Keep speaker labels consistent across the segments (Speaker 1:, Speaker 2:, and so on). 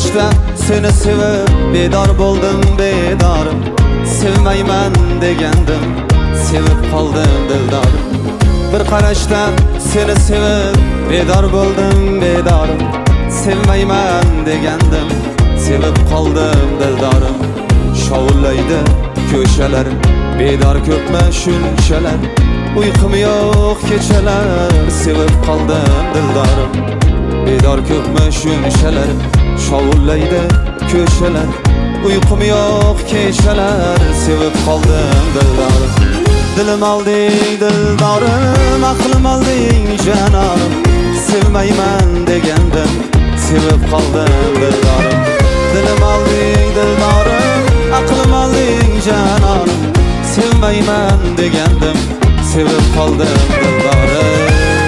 Speaker 1: qarashda seni sevib bedor bo'ldim bedorim. Sevmayman degandim, sevib qoldim dildorim. Bir qarashda seni sevib bedor bo'ldim bedorim. Sevmayman degandim, sevib qoldim dildorim. Shovullaydi ko'chalar, bedor ko'pmi shunchalar. Uyqum yo'q kechalar, sevib qoldim dildorim. Bedor ko'pmi shunchalar, shovullaydi ko'chalar. Uyqum yo'q kechalar, sevib qoldim dildorim. Dilim olding dildorim, aqlim olding janonim. Sevmayman degandim, sevib qoldim dildorim. Dilim olding dildorim, aqlim olding janonim. Sevmayman degandim, sevib qoldim dildorim.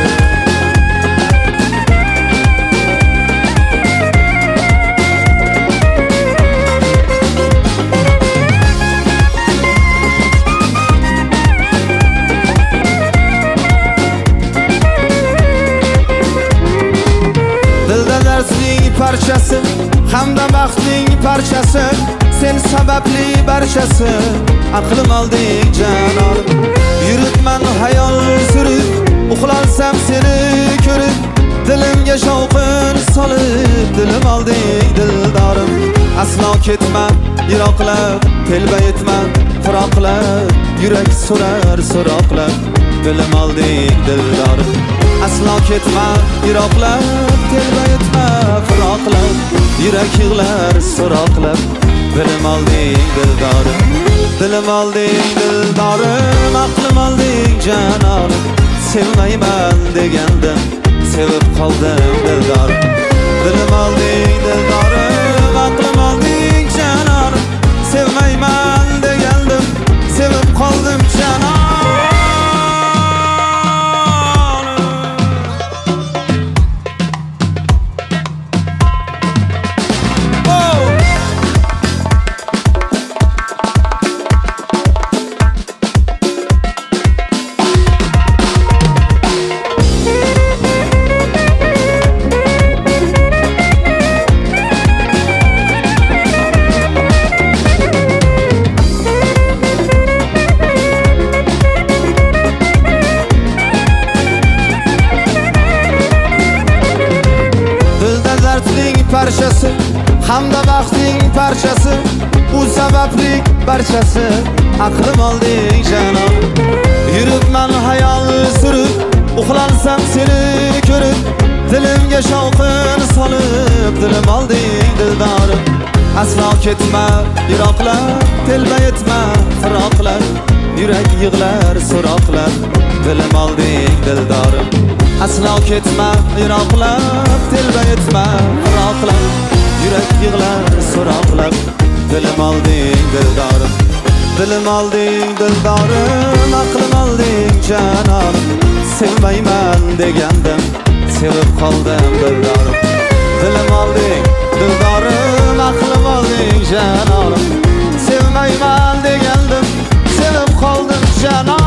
Speaker 1: Parchasi hamda baxtning parchasi, sen sababli barchasi. Aqlim olding janonim, yuribman hayol surib, uxlansam seni ko'rib, dilimga shovqin solib. Dilim olding dildorim, aslo ketma yiroqlab, telba etma firoqlab, yurak so'rar so'roqlab. Dilim olding dildorim, aslo ketma yiroqlab, telba etma firoqlab, yurak yig'lar so'roqlab. Dilim olding dildorim, dilim olding dildorim, aqlim olding janonim. Sevmayman degandim, sevib qoldim dildorim. Dilim olding dildorim, aqlim olding janonim. Sevmayman degandim, sevib qoldim janonim. Parchasi hamda baxtning parchasi, u sabablik barchasi. Aqlim olding janonim, yuribman hayol surib, uxlansam seni ko'rib, dilimga shovqin solib. Dilim olding dildorim, aslo ketma yiroqlab, telba etma firoqlab, yurak yig'lar so'roqlab. Dilim olding dildorim, aslo ketma yiroqlab, telba etma firoqlab, yurak yig'lar so'roqlab. Dilim olding dildorim, dilim olding dildorim, aqlim olding janonim. Sevmayman degandim, sevib qoldim dildorim. Dilim olding dildorim, aqlim olding janonim. Sevmayman degandim, sevib qoldim janonim.